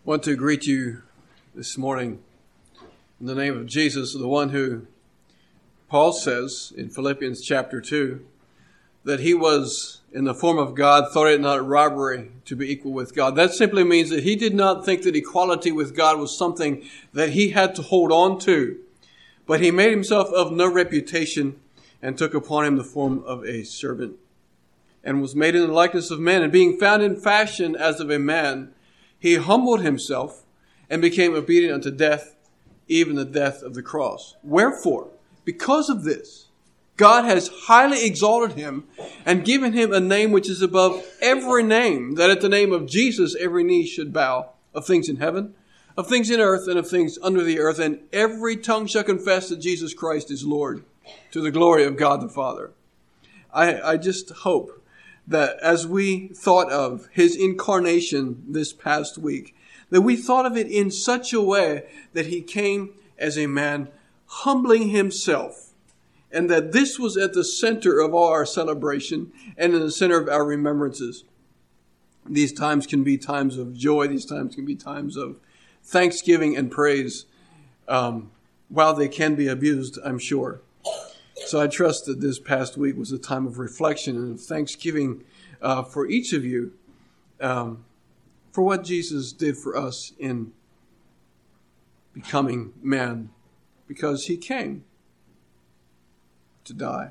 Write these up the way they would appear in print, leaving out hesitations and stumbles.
want to greet you this morning in the name of Jesus, the one who Paul says in Philippians chapter 2 that he was in the form of God, thought it not robbery to be equal with God. That simply means that he did not think that equality with God was something that he had to hold on to, but he made himself of no reputation and took upon him the form of a servant and was made in the likeness of men, and being found in fashion as of a man, he humbled himself and became obedient unto death, even the death of the cross. Wherefore, because of this, God has highly exalted him and given him a name which is above every name, that at the name of Jesus every knee should bow, of things in heaven, of things in earth, and of things under the earth, and every tongue shall confess that Jesus Christ is Lord, to the glory of God the Father. I just hope that as we thought of his incarnation this past week, that we thought of it in such a way that he came as a man humbling himself, and that this was at the center of all our celebration and in the center of our remembrances. These times can be times of joy. These times can be times of thanksgiving and praise, while they can be abused, I'm sure. So I trust that this past week was a time of reflection and of thanksgiving for each of you for what Jesus did for us in becoming man, because he came to die.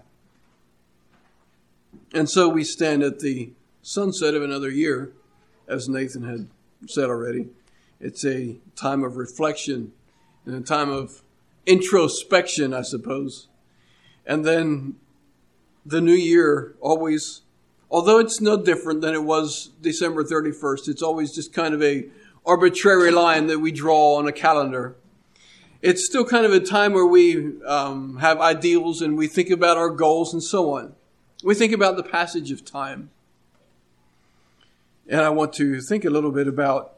And so we stand at the sunset of another year, as Nathan had said already. It's a time of reflection and a time of introspection, I suppose. And then the new year always, although it's no different than it was December 31st, it's always just kind of a arbitrary line that we draw on a calendar. It's still kind of a time where we have ideals and we think about our goals and so on. We think about the passage of time. And I want to think a little bit about,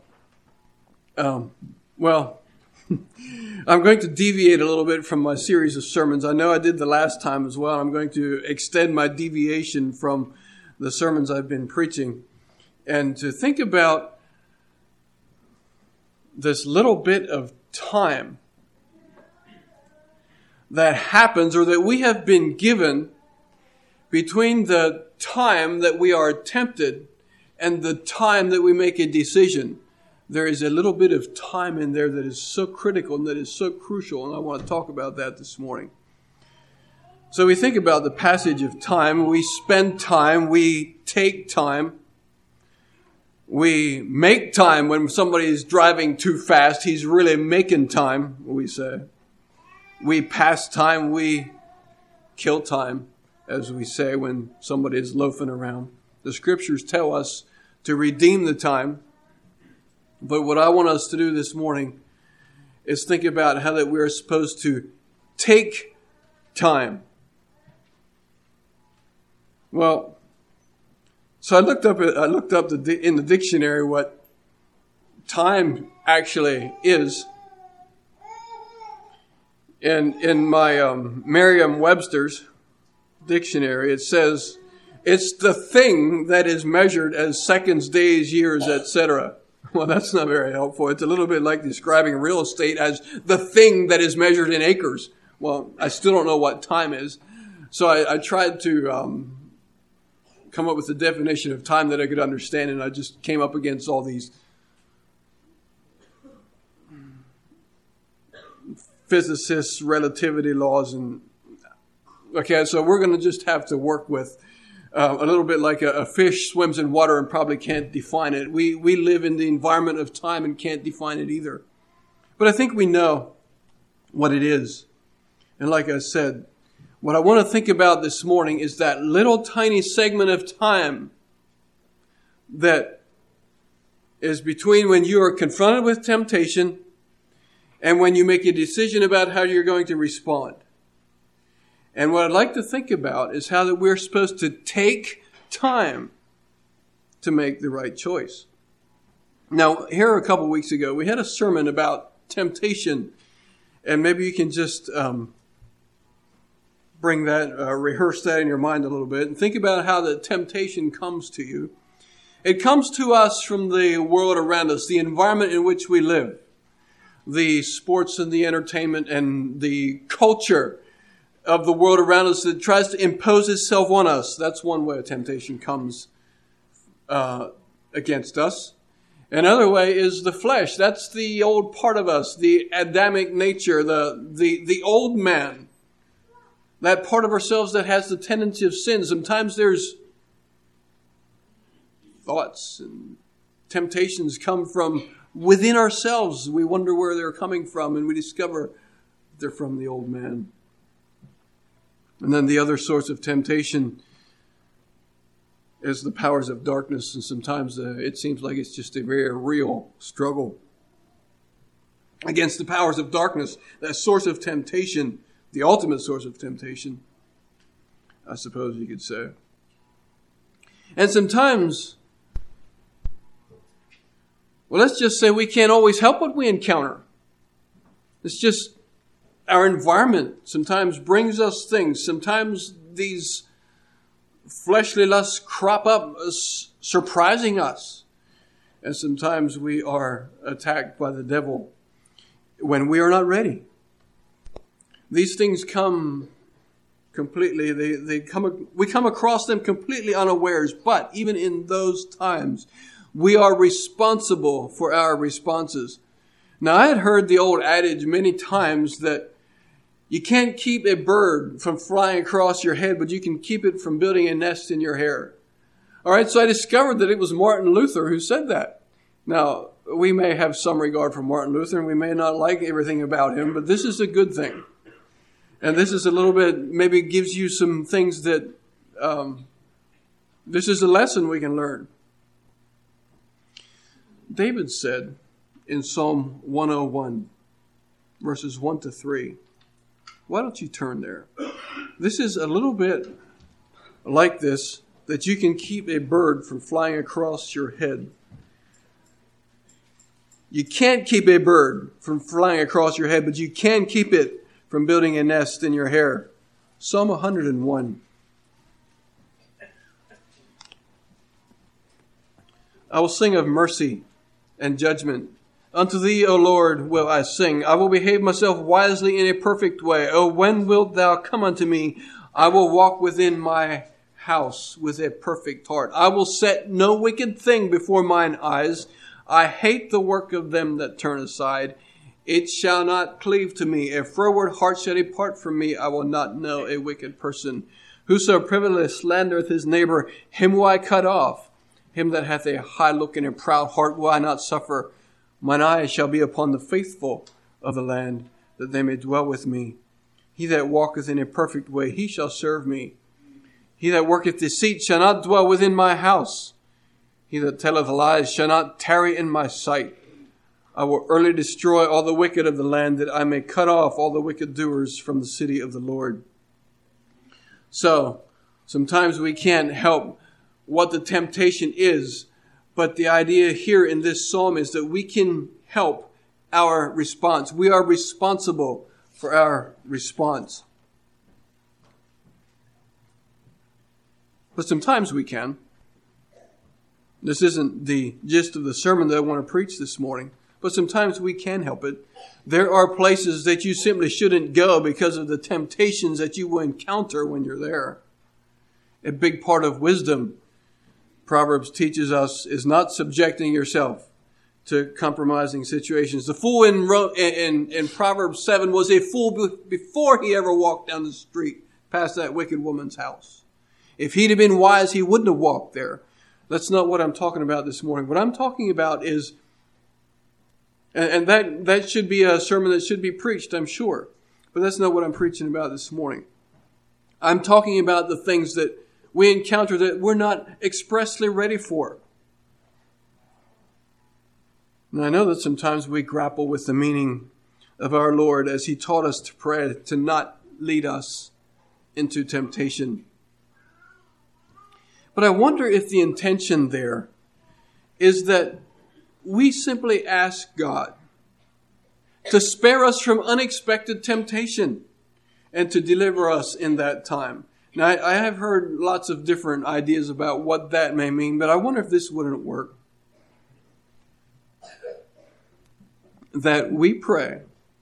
I'm going to deviate a little bit from my series of sermons. I know I did the last time as well. I'm going to extend my deviation from the sermons I've been preaching and to think about this little bit of time that happens, or that we have been given, between the time that we are tempted and the time that we make a decision. There is a little bit of time in there that is so critical and that is so crucial, and I want to talk about that this morning. So we think about the passage of time. We spend time. We take time. We make time. When somebody is driving too fast, he's really making time, we say. We pass time. We kill time, as we say when somebody is loafing around. The scriptures tell us to redeem the time. But what I want us to do this morning is think about how that we're supposed to take time. Well, so I looked up in the dictionary what time actually is. And in my Merriam-Webster's dictionary, it says it's the thing that is measured as seconds, days, years, etc. Well, that's not very helpful. It's a little bit like describing real estate as the thing that is measured in acres. Well, I still don't know what time is. So I tried to come up with a definition of time that I could understand, and I just came up against all these physicists, relativity laws, and okay, so we're going to just have to work with a little bit like a fish swims in water and probably can't define it. We live in the environment of time and can't define it either. But I think we know what it is. And like I said, what I want to think about this morning is that little tiny segment of time that is between when you are confronted with temptation and when you make a decision about how you're going to respond. And what I'd like to think about is how that we're supposed to take time to make the right choice. Now, here a couple weeks ago, we had a sermon about temptation, and maybe you can just rehearse that in your mind a little bit, and think about how the temptation comes to you. It comes to us from the world around us, the environment in which we live, the sports and the entertainment and the culture of the world around us that tries to impose itself on us. That's one way a temptation comes against us. Another way is the flesh. That's the old part of us, the Adamic nature, the old man. That part of ourselves that has the tendency of sin. Sometimes there's thoughts and temptations come from within ourselves. We wonder where they're coming from, and we discover they're from the old man. And then the other source of temptation is the powers of darkness, and sometimes it seems like it's just a very real struggle against the powers of darkness. That source of temptation, the ultimate source of temptation, I suppose you could say. And sometimes, well, let's just say we can't always help what we encounter. It's just our environment sometimes brings us things. Sometimes these fleshly lusts crop up, surprising us. And sometimes we are attacked by the devil when we are not ready. These things come completely, we come across them completely unawares. But even in those times, we are responsible for our responses. Now, I had heard the old adage many times that you can't keep a bird from flying across your head, but you can keep it from building a nest in your hair. All right, so I discovered that it was Martin Luther who said that. Now, we may have some regard for Martin Luther, and we may not like everything about him, but this is a good thing. And this is a little bit, maybe gives you some things that, this is a lesson we can learn. David said in Psalm 101, verses 1 to 3, why don't you turn there? This is a little bit like this, that you can keep a bird from flying across your head. You can't keep a bird from flying across your head, but you can keep it from building a nest in your hair. Psalm 101. I will sing of mercy and judgment. Unto thee, O Lord, will I sing. I will behave myself wisely in a perfect way. O when wilt thou come unto me? I will walk within my house with a perfect heart. I will set no wicked thing before mine eyes. I hate the work of them that turn aside. It shall not cleave to me. A froward heart shall depart from me. I will not know a wicked person. Whoso privily slandereth his neighbor, him will I cut off. Him that hath a high look and a proud heart will I not suffer. Mine eyes shall be upon the faithful of the land, that they may dwell with me. He that walketh in a perfect way, he shall serve me. He that worketh deceit shall not dwell within my house. He that telleth lies shall not tarry in my sight. I will early destroy all the wicked of the land, that I may cut off all the wicked doers from the city of the Lord. So, sometimes we can't help what the temptation is, but the idea here in this psalm is that we can help our response. We are responsible for our response. But sometimes we can. This isn't the gist of the sermon that I want to preach this morning, but sometimes we can help it. There are places that you simply shouldn't go because of the temptations that you will encounter when you're there. A big part of wisdom, Proverbs teaches us, is not subjecting yourself to compromising situations. The fool in Proverbs 7 was a fool before he ever walked down the street past that wicked woman's house. If he'd have been wise, he wouldn't have walked there. That's not what I'm talking about this morning. What I'm talking about is, and that should be a sermon that should be preached, I'm sure. But that's not what I'm preaching about this morning. I'm talking about the things that we encounter that we're not expressly ready for. And I know that sometimes we grapple with the meaning of our Lord as He taught us to pray, to not lead us into temptation. But I wonder if the intention there is that we simply ask God to spare us from unexpected temptation and to deliver us in that time. Now, I have heard lots of different ideas about what that may mean, but I wonder if this wouldn't work. That we pray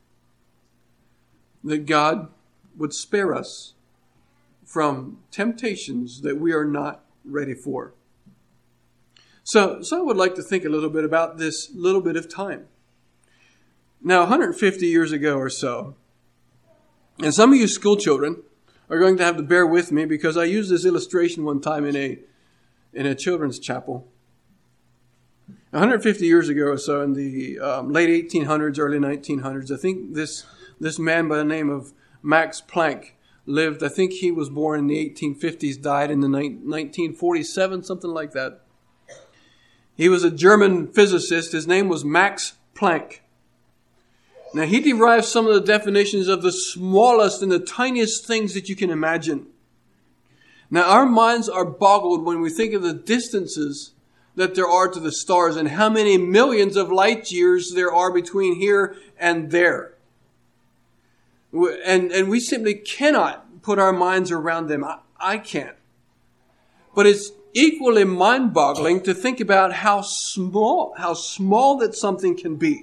that God would spare us from temptations that we are not ready for. So I would like to think a little bit about this little bit of time. Now, 150 years ago or so, and some of you school children are going to have to bear with me because I used this illustration one time in a children's chapel. 150 years ago or so, in the late 1800s, early 1900s, I think this man by the name of Max Planck lived. I think he was born in the 1850s, died in the 1947, something like that. He was a German physicist. His name was Max Planck. Now, he derived some of the definitions of the smallest and the tiniest things that you can imagine. Now, our minds are boggled when we think of the distances that there are to the stars and how many millions of light years there are between here and there. And we simply cannot put our minds around them. I can't. But it's equally mind-boggling to think about how small that something can be.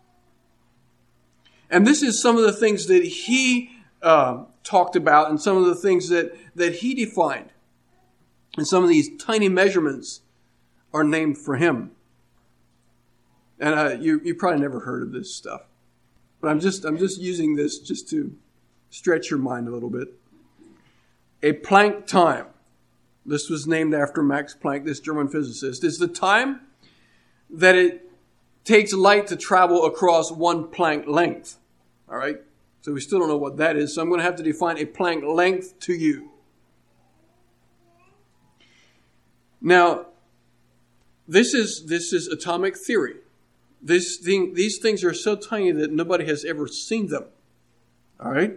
And this is some of the things that he talked about and some of the things that he defined. And some of these tiny measurements are named for him. And you probably never heard of this stuff. But I'm just using this just to stretch your mind a little bit. A Planck time. This was named after Max Planck, this German physicist. Is the time that it takes light to travel across one Planck length. All right? So we still don't know what that is. So I'm going to have to define a Planck length to you. Now, this is atomic theory. These things are so tiny that nobody has ever seen them. All right?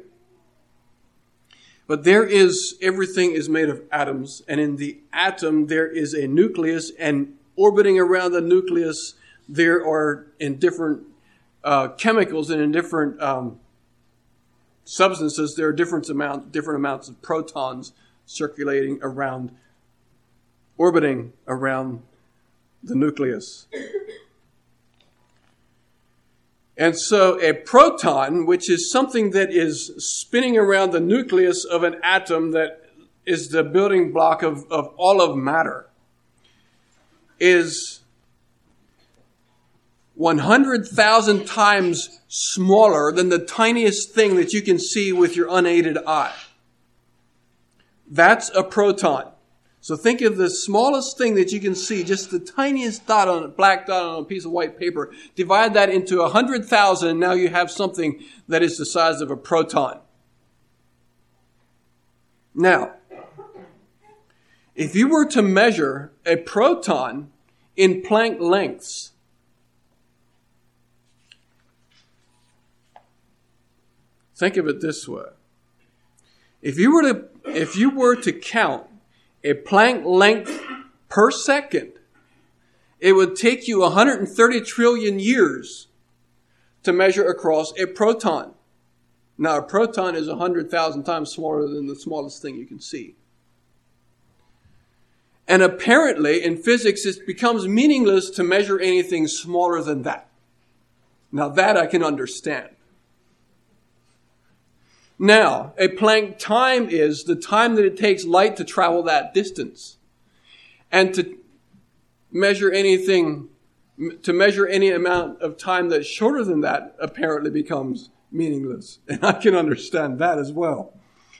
But everything is made of atoms, and in the atom there is a nucleus, and orbiting around the nucleus there are, in different chemicals and in different substances, there are different amounts of protons circulating around, orbiting around the nucleus. And so a proton, which is something that is spinning around the nucleus of an atom that is the building block of all of matter, is 100,000 times smaller than the tiniest thing that you can see with your unaided eye. That's a proton. So think of the smallest thing that you can see, just the tiniest black dot on a piece of white paper. Divide that into 100,000, and now you have something that is the size of a proton. Now, if you were to measure a proton in Planck lengths, think of it this way. If you were to count a Planck length per second, it would take you 130 trillion years to measure across a proton. Now, a proton is 100,000 times smaller than the smallest thing you can see. And apparently, in physics, it becomes meaningless to measure anything smaller than that. Now, that I can understand. Now, a Planck time is the time that it takes light to travel that distance. And to measure any amount of time that's shorter than that apparently becomes meaningless. And I can understand that as well.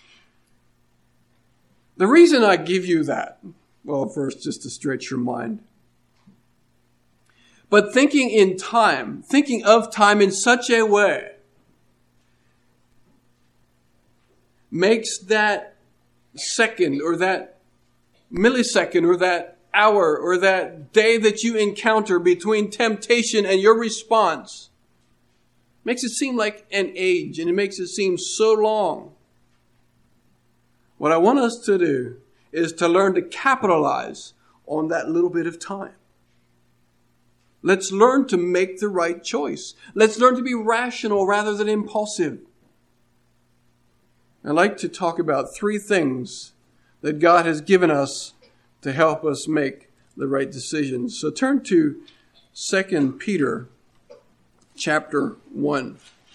The reason I give you that, well, first, just to stretch your mind. But thinking of time in such a way, makes that second or that millisecond or that hour or that day that you encounter between temptation and your response, makes it seem like an age, and it makes it seem so long. What I want us to do is to learn to capitalize on that little bit of time. Let's learn to make the right choice. Let's learn to be rational rather than impulsive. I'd like to talk about three things that God has given us to help us make the right decisions. So turn to 2 Peter chapter 1.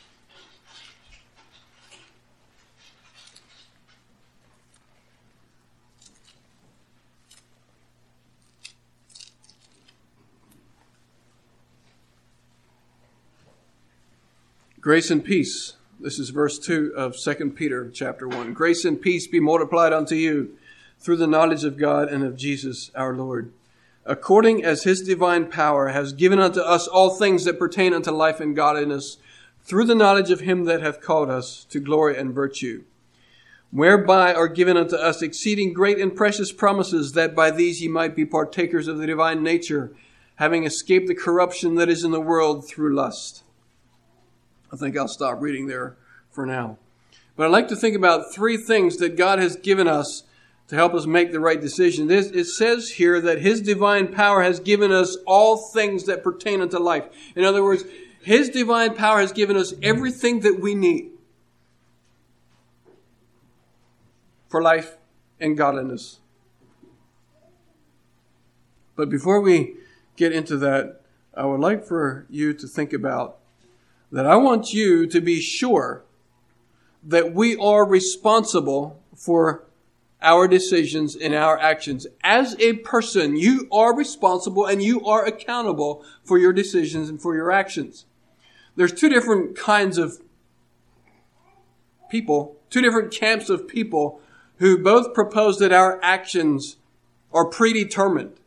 Grace and peace. This is verse 2 of 2 Peter chapter 1. Grace and peace be multiplied unto you through the knowledge of God and of Jesus our Lord, according as his divine power has given unto us all things that pertain unto life and godliness, through the knowledge of him that hath called us to glory and virtue, whereby are given unto us exceeding great and precious promises, that by these ye might be partakers of the divine nature, having escaped the corruption that is in the world through lust. I think I'll stop reading there for now. But I'd like to think about three things that God has given us to help us make the right decision. It says here that his divine power has given us all things that pertain unto life. In other words, his divine power has given us everything that we need for life and godliness. But before we get into that, I would like for you to think about that I want you to be sure that we are responsible for our decisions and our actions. As a person, you are responsible and you are accountable for your decisions and for your actions. There's two different kinds of people, two different camps of people who both propose that our actions are predetermined.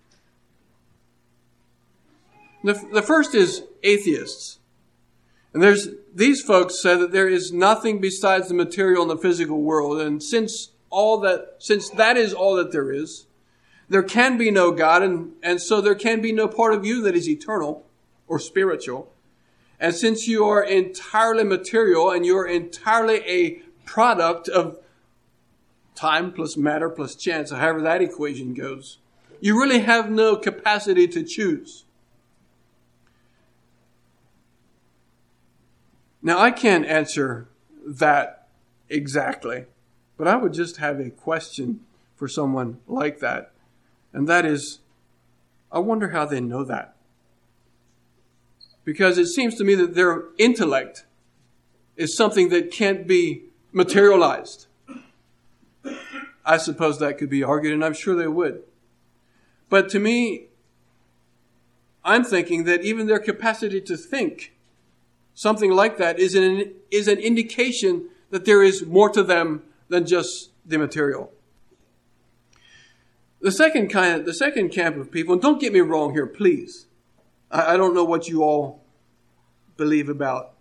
The first is atheists. And these folks say that there is nothing besides the material and the physical world. And since that is all that there is, there can be no God, and so there can be no part of you that is eternal or spiritual. And since you are entirely material and you're entirely a product of time plus matter plus chance, however that equation goes, you really have no capacity to choose. Now, I can't answer that exactly, but I would just have a question for someone like that. And that is, I wonder how they know that. Because it seems to me that their intellect is something that can't be materialized. I suppose that could be argued, and I'm sure they would. But to me, I'm thinking that even their capacity to think something like that is an indication that there is more to them than just the material. The second camp of people, and don't get me wrong here, please. I don't know what you all believe about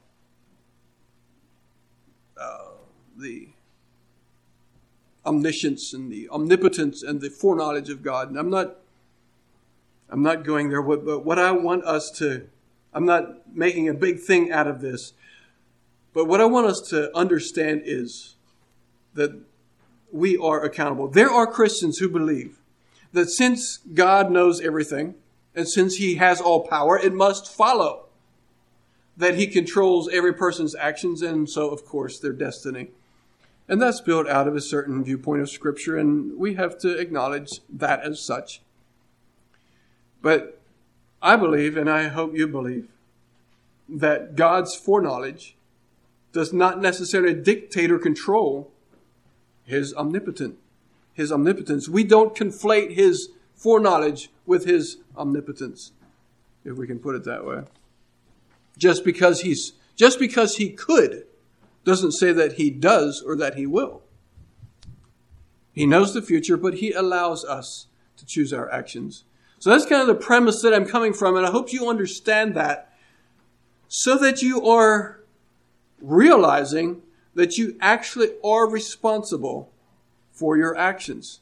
the omniscience and the omnipotence and the foreknowledge of God. And I'm not going there, but what I want us to, I'm not making a big thing out of this, but what I want us to understand is that we are accountable. There are Christians who believe that since God knows everything, and since he has all power, it must follow that he controls every person's actions, and so, of course, their destiny. And that's built out of a certain viewpoint of Scripture, and we have to acknowledge that as such. But I believe, and I hope you believe, that God's foreknowledge does not necessarily dictate or control his omnipotence. We don't conflate his foreknowledge with his omnipotence, if we can put it that way. Just because he could doesn't say that he does or that he will. He knows the future, but he allows us to choose our actions. So that's kind of the premise that I'm coming from, and I hope you understand that so that you are realizing that you actually are responsible for your actions.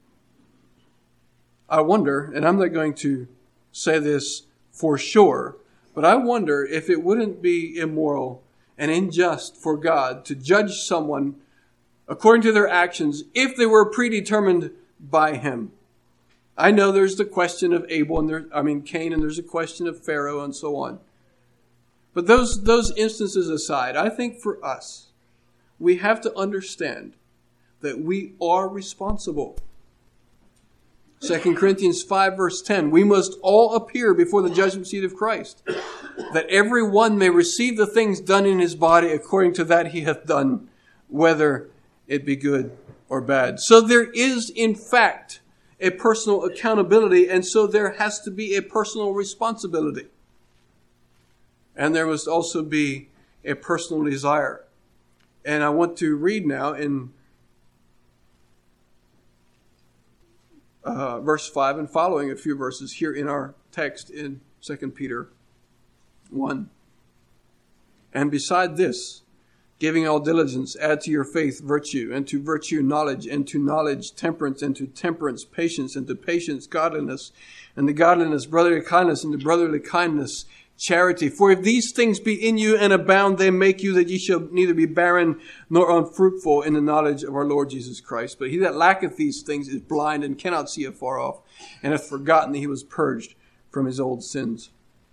I wonder, and I'm not going to say this for sure, but I wonder if it wouldn't be immoral and unjust for God to judge someone according to their actions if they were predetermined by him. I know there's the question of Cain, and there's a question of Pharaoh and so on. But those instances aside, I think for us, we have to understand that we are responsible 2 Corinthians 5 verse 10, we must all appear before the judgment seat of Christ, that every one may receive the things done in his body according to that he hath done, whether it be good or bad. So there is, in fact, a personal accountability, and so there has to be a personal responsibility. And there must also be a personal desire. And I want to read now in verse 5 and following a few verses here in our text in 2 Peter 1. And beside this, giving all diligence, add to your faith virtue, and to virtue knowledge, and to knowledge temperance, and to temperance patience, and to patience godliness, and to godliness brotherly kindness, and to brotherly kindness charity. For if these things be in you and abound, they make you that ye shall neither be barren nor unfruitful in the knowledge of our Lord Jesus Christ. But he that lacketh these things is blind and cannot see afar off, and hath forgotten that he was purged from his old sins.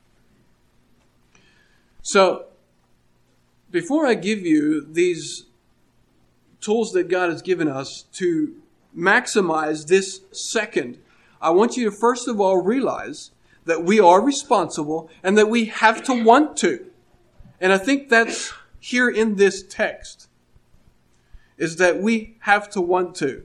So, before I give you these tools that God has given us to maximize this second, I want you to first of all realize that we are responsible and that we have to want to. And I think that's here in this text, is that we have to want to.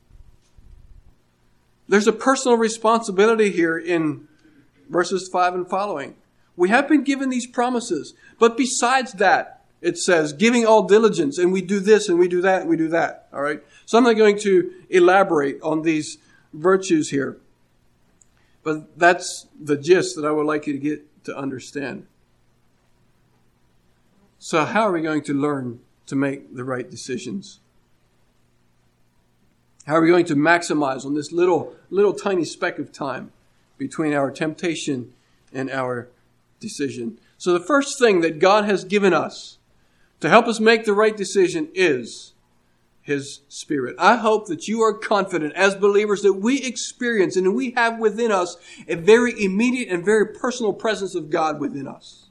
There's a personal responsibility here in verses 5 and following. We have been given these promises, but besides that, it says, giving all diligence, and we do this, and we do that, and we do that. All right? So I'm not going to elaborate on these virtues here. But that's the gist that I would like you to get to understand. So how are we going to learn to make the right decisions? How are we going to maximize on this little tiny speck of time between our temptation and our decision? So the first thing that God has given us to help us make the right decision is His Spirit. I hope that you are confident as believers that we experience and we have within us a very immediate and very personal presence of God within us.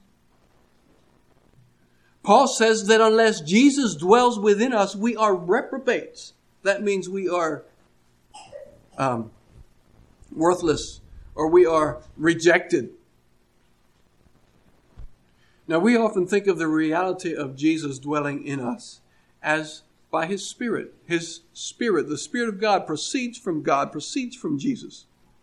Paul says that unless Jesus dwells within us, we are reprobates. That means we are worthless, or we are rejected. Now, we often think of the reality of Jesus dwelling in us as by His Spirit. His Spirit, the Spirit of God, proceeds from Jesus.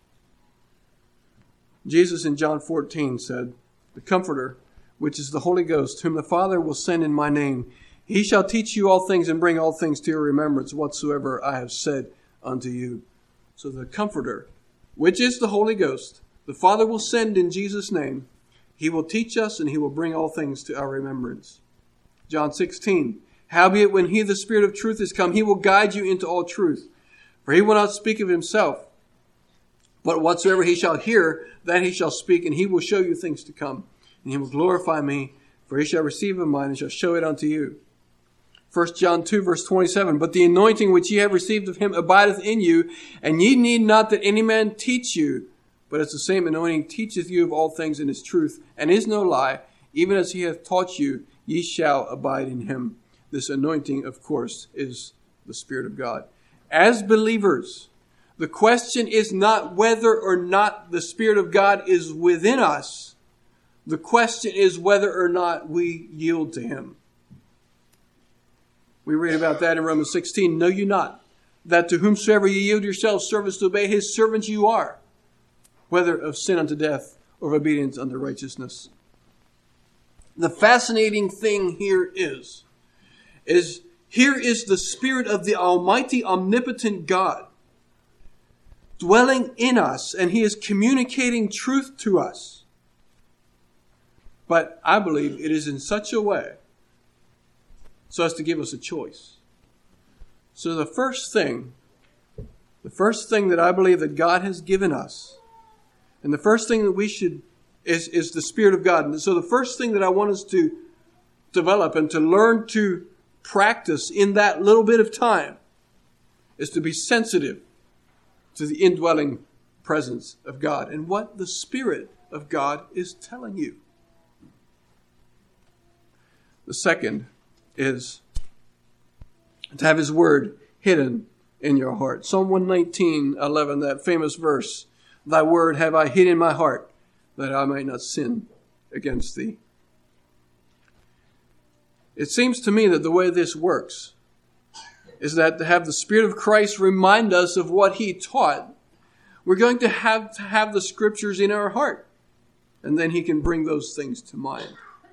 Jesus in John 14 said, the Comforter, which is the Holy Ghost, whom the Father will send in my name, He shall teach you all things and bring all things to your remembrance whatsoever I have said unto you. So the Comforter, which is the Holy Ghost, the Father will send in Jesus' name. He will teach us and He will bring all things to our remembrance. John 16, howbeit when He, the Spirit of truth, is come, He will guide you into all truth. For He will not speak of Himself, but whatsoever He shall hear, that He shall speak, and He will show you things to come. And He will glorify me, for He shall receive of mine and shall show it unto you. 1 John 2 verse 27, but the anointing which ye have received of Him abideth in you, and ye need not that any man teach you, but as the same anointing teacheth you of all things in His truth, and is no lie, even as He hath taught you, ye shall abide in Him. This anointing, of course, is the Spirit of God. As believers, the question is not whether or not the Spirit of God is within us. The question is whether or not we yield to Him. We read about that in Romans 16. Know you not that to whomsoever ye yield yourselves servants to obey, His servants you are, whether of sin unto death or of obedience unto righteousness. The fascinating thing here is here is the Spirit of the Almighty, omnipotent God dwelling in us, and He is communicating truth to us. But I believe it is in such a way so as to give us a choice. So the first thing that I believe that God has given us, and the first thing that we should, is the Spirit of God. And so the first thing that I want us to develop and to learn to practice in that little bit of time is to be sensitive to the indwelling presence of God and what the Spirit of God is telling you. The second is to have His Word hidden in your heart. Psalm 119:11, that famous verse, thy word have I hid in my heart, that I might not sin against thee. It seems to me that the way this works is that to have the Spirit of Christ remind us of what he taught, we're going to have the scriptures in our heart. And then he can bring those things to mind.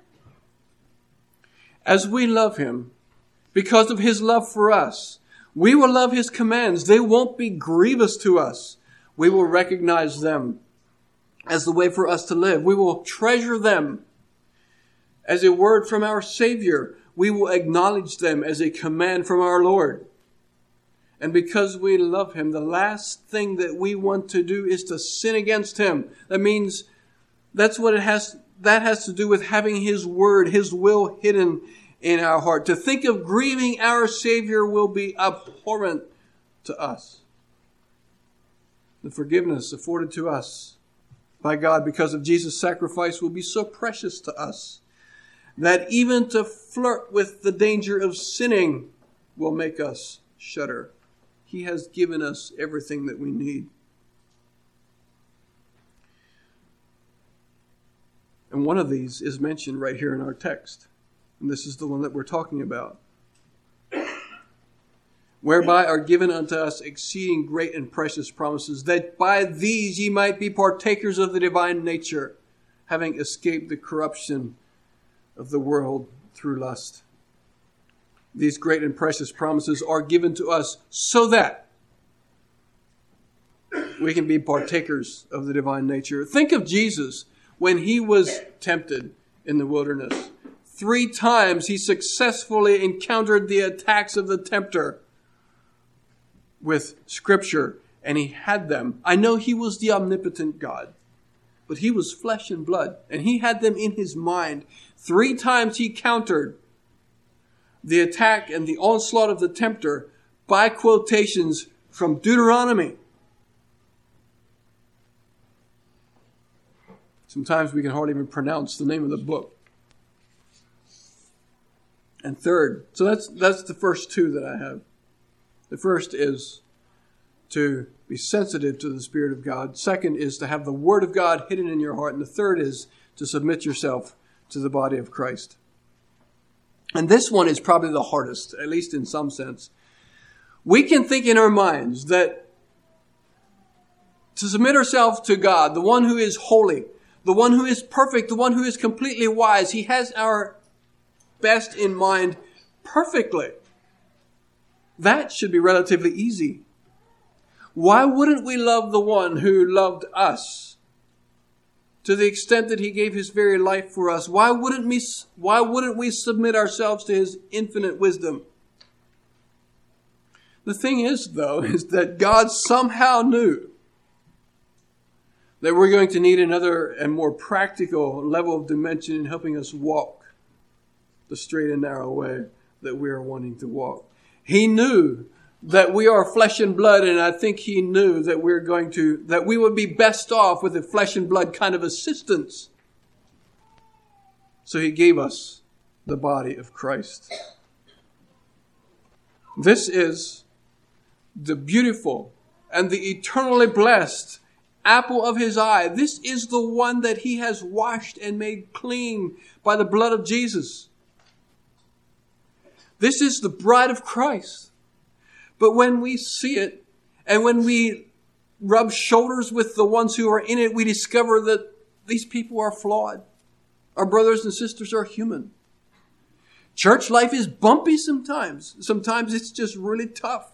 As we love him, because of his love for us, we will love his commands. They won't be grievous to us. We will recognize them as the way for us to live. We will treasure them as a word from our Savior. We will acknowledge them as a command from our Lord. And because we love him, the last thing that we want to do is to sin against him. That means that has to do with having his word, his will hidden in our heart. To think of grieving our Savior will be abhorrent to us. The forgiveness afforded to us by God because of Jesus' sacrifice will be so precious to us that even to flirt with the danger of sinning will make us shudder. He has given us everything that we need. And one of these is mentioned right here in our text. And this is the one that we're talking about. Whereby are given unto us exceeding great and precious promises, that by these ye might be partakers of the divine nature, having escaped the corruption of the world through lust. These great and precious promises are given to us so that we can be partakers of the divine nature. Think of Jesus when he was tempted in the wilderness. 3 times he successfully encountered the attacks of the tempter with Scripture, and he had them. I know he was the omnipotent God, but he was flesh and blood, and he had them in his mind. 3 times he countered the attack and the onslaught of the tempter by quotations from Deuteronomy. Sometimes we can hardly even pronounce the name of the book. And third, so that's the first 2 that I have. The first is to be sensitive to the Spirit of God. Second is to have the Word of God hidden in your heart. And the third is to submit yourself to the body of Christ. And this one is probably the hardest, at least in some sense. We can think in our minds that to submit ourselves to God, the one who is holy, the one who is perfect, the one who is completely wise, he has our best in mind perfectly. That should be relatively easy. Why wouldn't we love the one who loved us to the extent that he gave his very life for us? Why wouldn't we submit ourselves to his infinite wisdom? The thing is, though, is that God somehow knew that we're going to need another and more practical level of dimension in helping us walk the straight and narrow way that we are wanting to walk. He knew that we are flesh and blood, and I think he knew that that we would be best off with a flesh and blood kind of assistance. So he gave us the body of Christ. This is the beautiful and the eternally blessed apple of his eye. This is the one that he has washed and made clean by the blood of Jesus. This is the bride of Christ. But when we see it, and when we rub shoulders with the ones who are in it, we discover that these people are flawed. Our brothers and sisters are human. Church life is bumpy sometimes. Sometimes it's just really tough.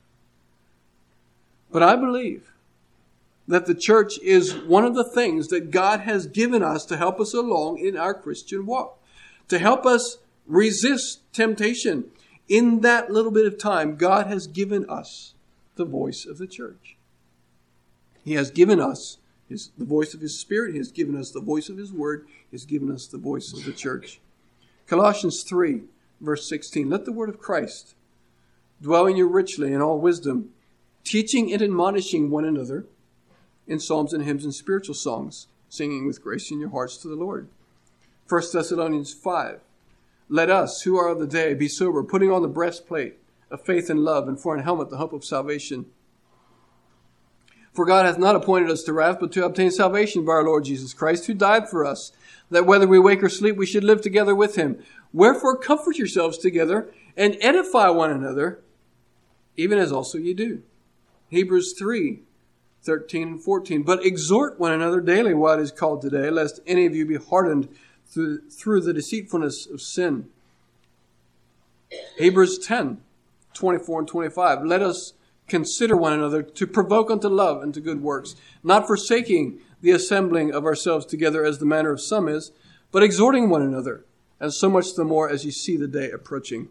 But I believe that the church is one of the things that God has given us to help us along in our Christian walk, to help us resist temptation. In that little bit of time, God has given us the voice of the church. He has given us the voice of his Spirit. He has given us the voice of his word. He has given us the voice of the church. Colossians 3, verse 16. Let the word of Christ dwell in you richly in all wisdom, teaching and admonishing one another in psalms and hymns and spiritual songs, singing with grace in your hearts to the Lord. 1 Thessalonians 5. Let us, who are of the day, be sober, putting on the breastplate of faith and love, and for an helmet the hope of salvation. For God hath not appointed us to wrath, but to obtain salvation by our Lord Jesus Christ, who died for us, that whether we wake or sleep, we should live together with him. Wherefore comfort yourselves together, and edify one another, even as also ye do. Hebrews 3:13 and 14. But exhort one another daily while it is called today, lest any of you be hardened through the deceitfulness of sin. Hebrews 10:24 and 25. Let us consider one another to provoke unto love and to good works, not forsaking the assembling of ourselves together as the manner of some is, but exhorting one another, and so much the more as you see the day approaching.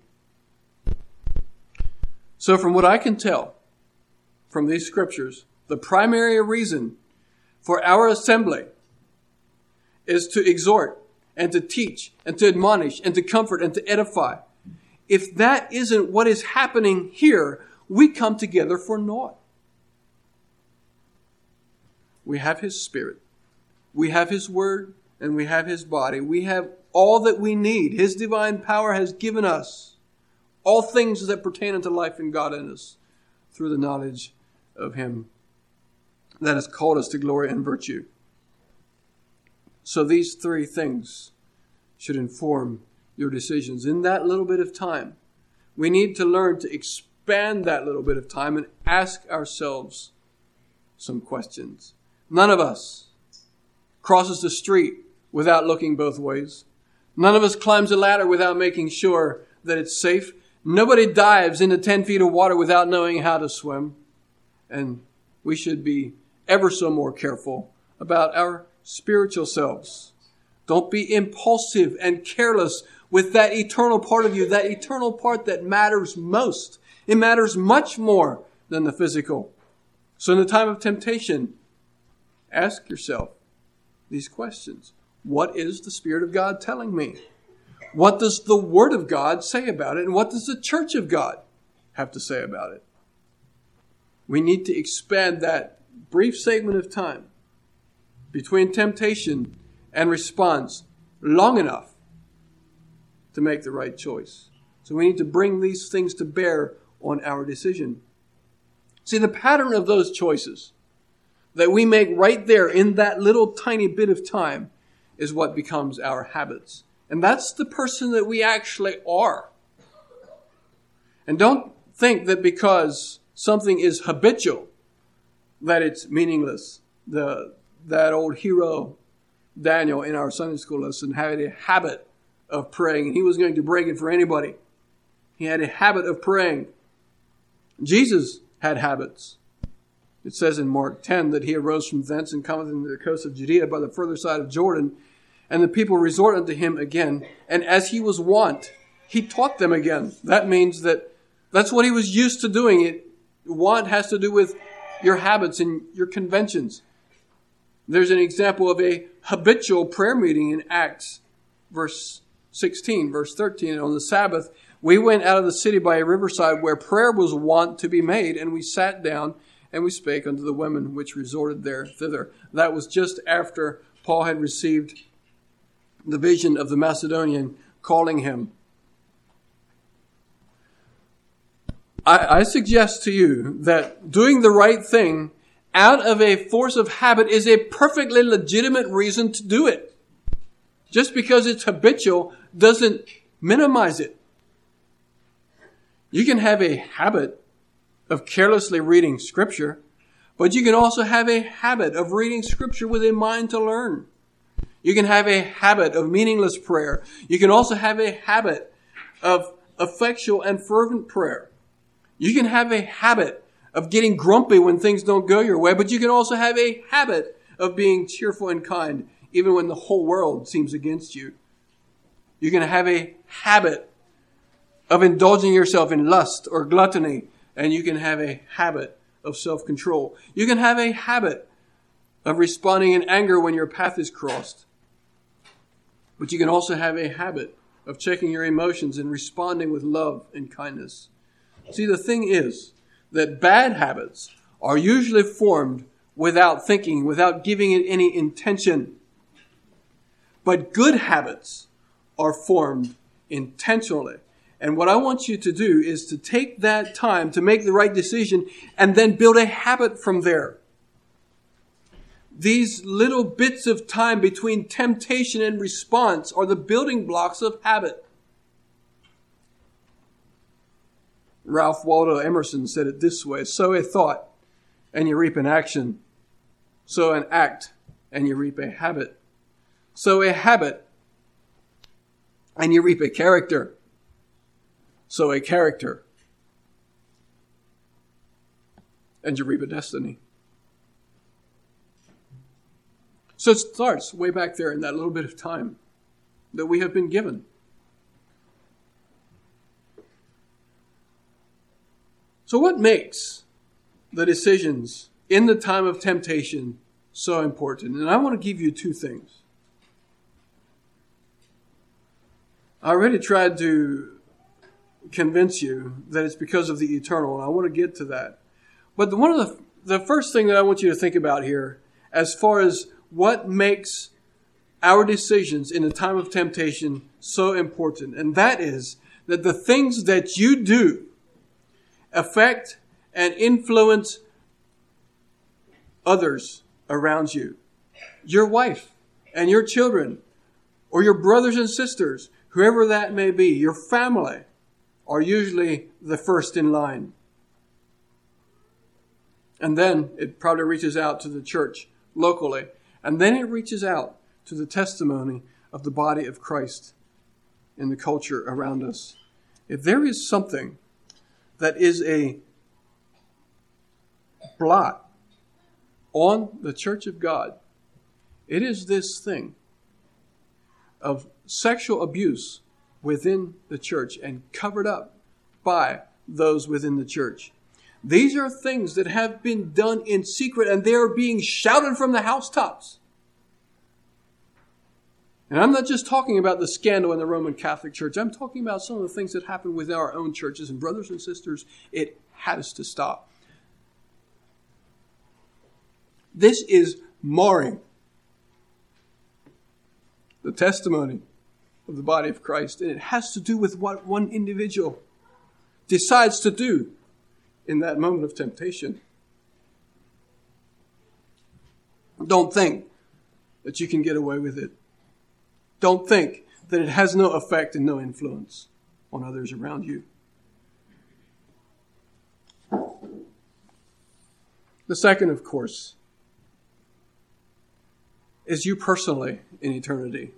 So from what I can tell from these scriptures, the primary reason for our assembly is to exhort and to teach and to admonish and to comfort and to edify. If that isn't what is happening here, we come together for naught. We have his Spirit. We have his word and we have his body. We have all that we need. His divine power has given us all things that pertain unto life and godliness through the knowledge of him that has called us to glory and virtue. So these three things should inform your decisions. In that little bit of time, we need to learn to expand that little bit of time and ask ourselves some questions. None of us crosses the street without looking both ways. None of us climbs a ladder without making sure that it's safe. Nobody dives into 10 feet of water without knowing how to swim. And we should be ever so more careful about our spiritual selves. Don't be impulsive and careless with that eternal part of you, that eternal part that matters most. It matters much more than the physical. So in the time of temptation, ask yourself these questions. What is the Spirit of God telling me? What does the Word of God say about it? And what does the Church of God have to say about it? We need to expand that brief segment of time between temptation and response long enough to make the right choice. So we need to bring these things to bear on our decision. See, the pattern of those choices that we make right there in that little tiny bit of time is what becomes our habits. And that's the person that we actually are. And don't think that because something is habitual, that it's meaningless. That old hero, Daniel, in our Sunday school lesson, had a habit of praying, and he was going to break it for anybody. He had a habit of praying. Jesus had habits. It says in Mark 10 that he arose from thence and cometh into the coast of Judea by the further side of Jordan, and the people resort unto him again. And as he was wont, he taught them again. That means that that's what he was used to doing. Want has to do with your habits and your conventions. There's an example of a habitual prayer meeting in Acts, verse 16, verse 13. And on the Sabbath, we went out of the city by a riverside where prayer was wont to be made, and we sat down and we spake unto the women which resorted thither. That was just after Paul had received the vision of the Macedonian calling him. I suggest to you that doing the right thing out of a force of habit is a perfectly legitimate reason to do it. Just because it's habitual doesn't minimize it. You can have a habit of carelessly reading Scripture, but you can also have a habit of reading Scripture with a mind to learn. You can have a habit of meaningless prayer. You can also have a habit of effectual and fervent prayer. You can have a habit of getting grumpy when things don't go your way, but you can also have a habit of being cheerful and kind, even when the whole world seems against you. You can have a habit of indulging yourself in lust or gluttony, and you can have a habit of self-control. You can have a habit of responding in anger when your path is crossed. But you can also have a habit of checking your emotions and responding with love and kindness. See, the thing is that bad habits are usually formed without thinking, without giving it any intention. But good habits are formed intentionally. And what I want you to do is to take that time to make the right decision and then build a habit from there. These little bits of time between temptation and response are the building blocks of habit. Ralph Waldo Emerson said it this way: sow a thought and you reap an action. Sow an act and you reap a habit. Sow a habit and you reap a character. Sow a character and you reap a destiny. So it starts way back there in that little bit of time that we have been given. So what makes the decisions in the time of temptation so important? And I want to give you two things. I already tried to convince you that it's because of the eternal, and I want to get to that. But one of the first thing that I want you to think about here, as far as what makes our decisions in the time of temptation so important, and that is that the things that you do affect and influence others around you. Your wife and your children, or your brothers and sisters, whoever that may be, your family are usually the first in line. And then it probably reaches out to the church locally. And then it reaches out to the testimony of the body of Christ in the culture around us. If there is something that is a blot on the church of God, it is this thing of sexual abuse within the church and covered up by those within the church. These are things that have been done in secret, and they are being shouted from the housetops. And I'm not just talking about the scandal in the Roman Catholic Church. I'm talking about some of the things that happen within our own churches. And brothers and sisters, it has to stop. This is marring the testimony of the body of Christ. And it has to do with what one individual decides to do in that moment of temptation. Don't think that you can get away with it. Don't think that it has no effect and no influence on others around you. The second, of course, is you personally in eternity.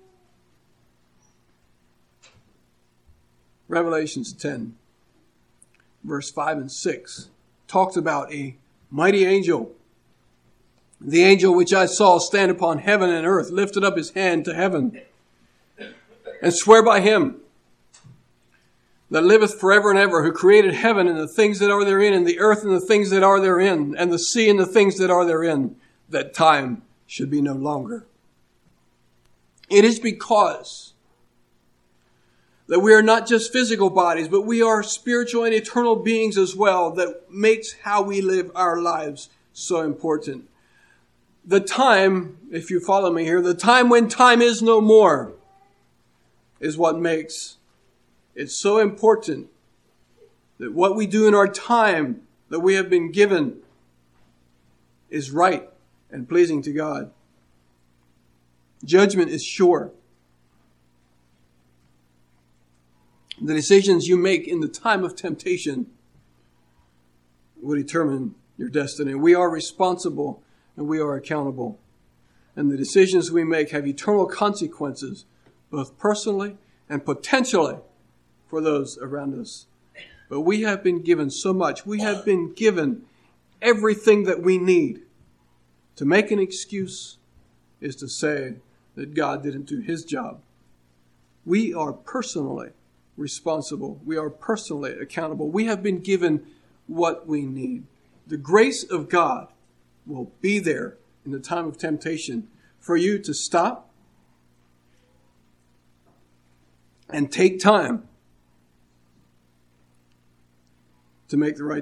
Revelations 10, verse 5 and 6, talks about a mighty angel. The angel which I saw stand upon heaven and earth lifted up his hand to heaven and swear by him that liveth forever and ever, who created heaven and the things that are therein, and the earth and the things that are therein, and the sea and the things that are therein, that time should be no longer. It is because that we are not just physical bodies, but we are spiritual and eternal beings as well, that makes how we live our lives so important. The time, if you follow me here, the time when time is no more is what makes it so important that what we do in our time that we have been given is right and pleasing to God. Judgment is sure. The decisions you make in the time of temptation will determine your destiny. We are responsible and we are accountable. And the decisions we make have eternal consequences, both personally and potentially for those around us. But we have been given so much. We have been given everything that we need. To make an excuse is to say that God didn't do his job. We are personally responsible. We are personally accountable. We have been given what we need. The grace of God will be there in the time of temptation for you to stop and take time to make the right